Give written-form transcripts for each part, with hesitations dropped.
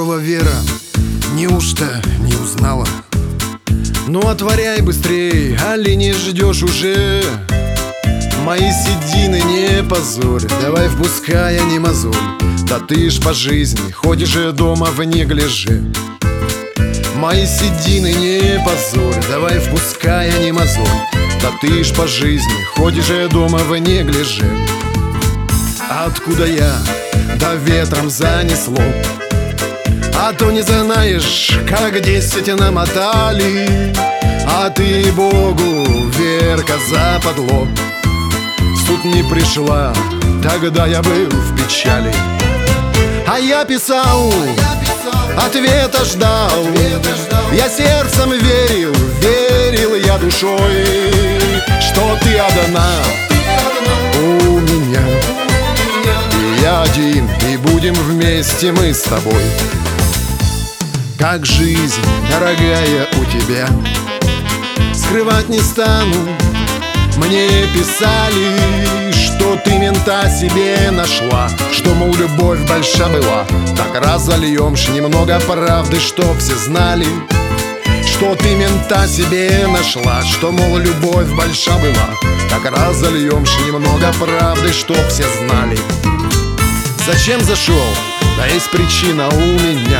здорова, Вера, неужто не узнала? Ну отворяй быстрей, али не ждешь уже? Мои седины не позорь, давай впускай, а не мозоль. Да ты ж по жизни ходишь дома в неглиже. Мои седины не позорь, давай впускай, а не мозоль. Да ты ж по жизни ходишь дома в неглиже. Откуда я, да ветром занесло. А то не знаешь, как 10 намотали. А ты Богу, Верка, западло. В суд не пришла, тогда я был в печали. А я писал, ответа ждал. Я сердцем верил, верил я душой, что ты одна у меня. И я один, и будем вместе мы с тобой. Как жизнь, дорогая, у тебя, скрывать не стану. Мне писали, что ты мента себе нашла, что, мол, любовь большая была. Так разольемшь немного правды, чтоб все знали, что ты мента себе нашла, что, мол, любовь большая была. Так разольемшь немного правды, чтоб все знали. Зачем зашел? Да есть причина у меня.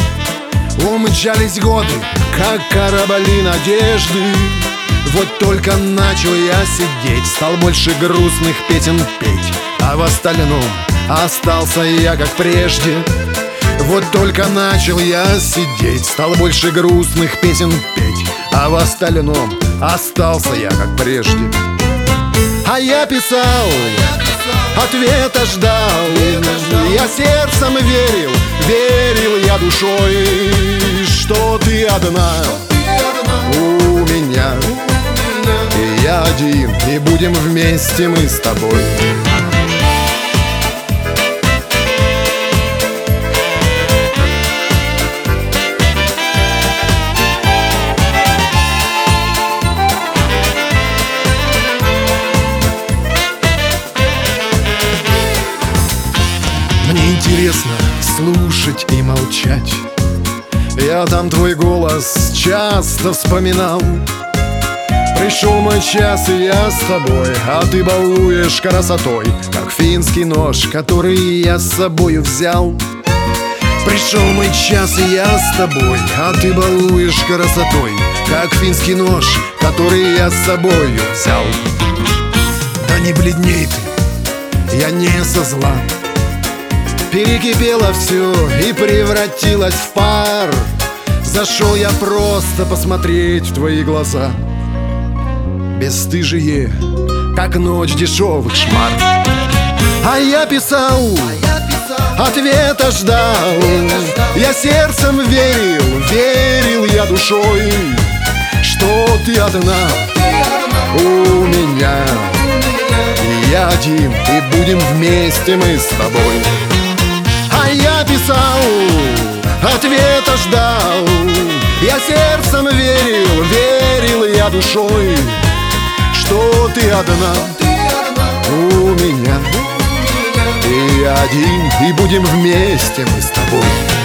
Умчались годы, как корабли надежды. Вот только начал я сидеть, стал больше грустных песен петь, а в остальном остался я как прежде. Вот только начал я сидеть, стал больше грустных песен петь, а в остальном остался я как прежде. А я писал, ответа ждал. Я сердцем верил, верил я душой, что ты одна у меня. И я один, и будем вместе мы с тобой. Мне интересно слушать и молчать. Я там твой голос часто вспоминал. Пришел мой час, и я с тобой, а ты балуешь красотой, как финский нож, который я с собою взял. Пришел мой час, и я с тобой, а ты балуешь красотой, как финский нож, который я с собою взял. Да не бледней ты, я не со зла. Перекипело все и превратилось в пар. Зашел я просто посмотреть в твои глаза, бесстыжие, как ночь дешевых шмар. А я писал, ответа ждал. Я сердцем верил, верил я душой, что ты одна у меня. И я один, и будем вместе мы с тобой. А я писал, ответа ждал. Я сердцем верил, верил я душой, что ты одна у меня. И я один, и будем вместе мы с тобой.